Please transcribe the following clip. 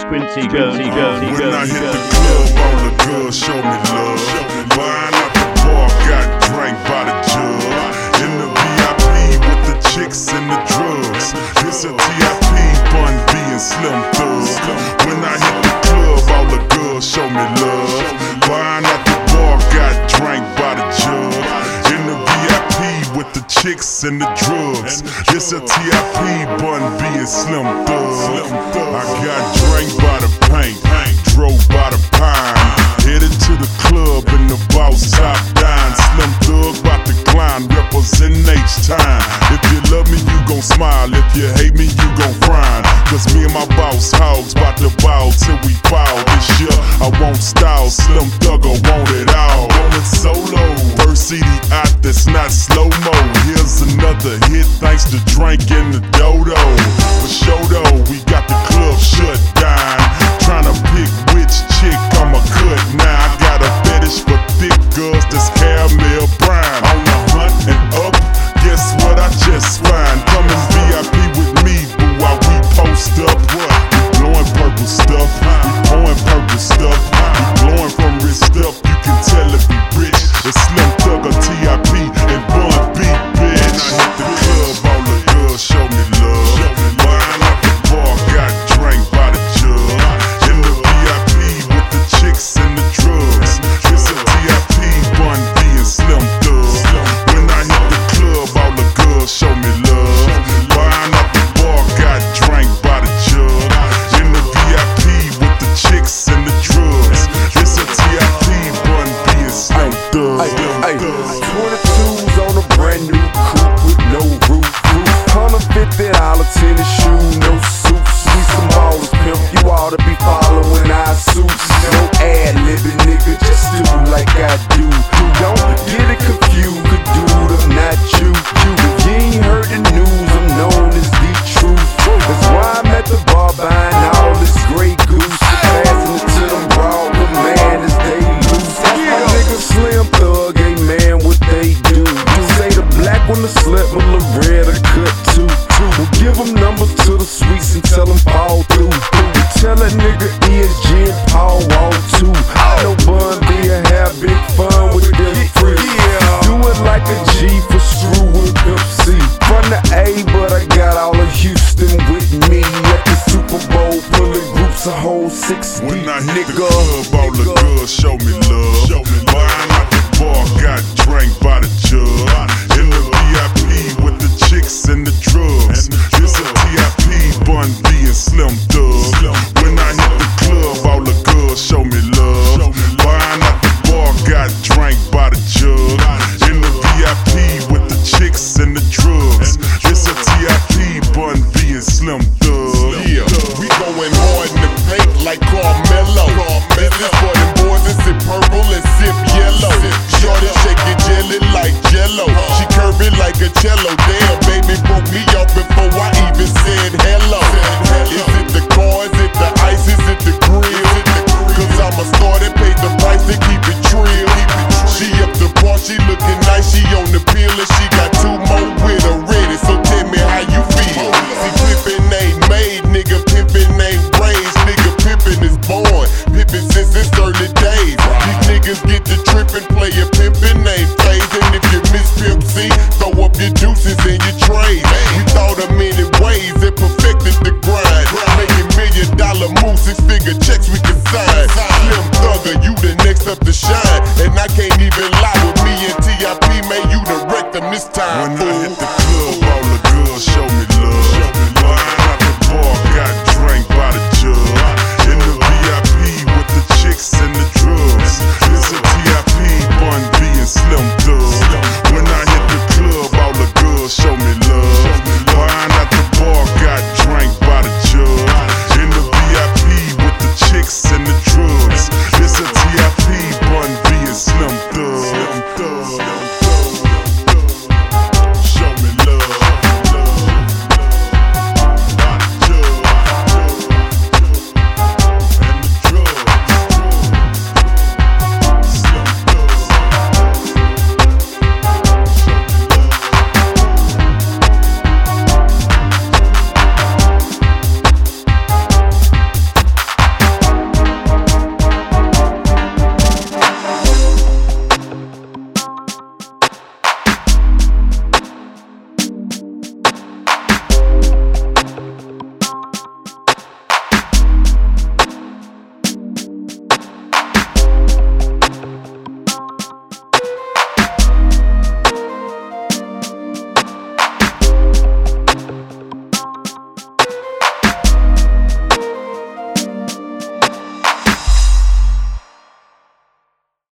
Quincy goes. When I hit the club, all the girls show me love. Buying out the bar, got drank by the jug. In the VIP with the chicks and the drugs. It's a TIP, Bun B and Slim Thug. When I hit the club, all the girls show me love. Buying out the bar, got drank by the jug. In the VIP with the chicks and the drugs. It's a TIP, Bun B and Slim Thug. I got drank by the paint, drove by the pine. Headed to the club and the boss top down. Slim Thug bout to climb, representing H-Time. If you love me, you gon' smile. If you hate me, you gon' frown. Cause me and my boss hogs bout to bow till we foul. This year, I won't style. Slim Thugger want it all. Going solo. First CD out that's not slow-mo. Here's another hit thanks to Drink and the Dodo. For sure though, we got the club shut down. Tryna pick which chick I'ma cut now. I got a fetish for thick girls that's caramel brown. On the hunt and up, guess what I just find? Come in VIP with me, boo, while we post up. What? We blowing purple stuff, we pouring purple stuff. We blowing from wrist up, you can tell if we rich. It's Slim Thugger, TIP, and Bun B, bitch. When I hit the club, all the girls show me love. Buying out the bar, got drank by the jug. In the VIP with the chicks and the drugs. It's a TIP, Bun B and Slim Thug. When I hit the club, all the girls show me love. Buying out the bar, got drank by the jug. In the VIP with the chicks and the drugs. It's a TIP, Bun B and Slim Thug. 22s on a brand new coupe with no roof. $150 tennis shoe, no suits. We some ballers, pimp. You ought to be following our suits. No ad-libbing, nigga, just do like I do. Don't get it confused, could do them, not you. If you ain't heard the news, I'm known as the truth. That's why I'm at the bar buying all this Grey Goose. Passing it to them raw, the man as they loose. My nigga Slim Thug, ain't man what they do. Say the black one, the slut, but the red a cut too. We'll give them numbers to the sweets and tell them fall through. Tell that nigga ESG and Paul walk too. I know Bun B and have big fun with them free. Do it like a G for screw with Pimp C. From the A, but I got all of Houston with me. At the Super Bowl, pulling groups of whole 6 When I hit the nigga. club, all the girls show me love. Buying out the bar, got drank by the jug. In the VIP with the chicks and the drugs. It's a TIP, Bun B and Slim Thug. When I hit the club, all the girls show me love. Buying out the bar, got drank by the jug. In the VIP with the chicks and the drugs. It's a TIP, Bun B and Slim Thug. Yeah, we going hard in the paint like Carmelo. This is for them boys that sip purple and sip yellow. Shorty shaking jelly like Jello. She curve it like a cello. Damn, baby broke me off before I even said hello. Is it the car? Is it the ice? Is it the grill? Cause I'm a star that paid the price to keep it trill. She up the bar, she looking nice, she on the pill and she got 2 more with her ready. So tell me how you feel. See, pimpin' ain't made, nigga, pimpin' ain't raised. Nigga, pimpin' is born, pimpin' since its early days. These niggas get to trippin', playin' pimpin' ain't phased. And if you miss Pimp C, throw up your deuces and your trays. We thought of many ways that perfected the grind. Making $1 million moves, 6-figure checks we can sign. Slim Thugger, you the next up to shine. And I can't even lie with me and TIP, man, you the wreck them this time. When I hit the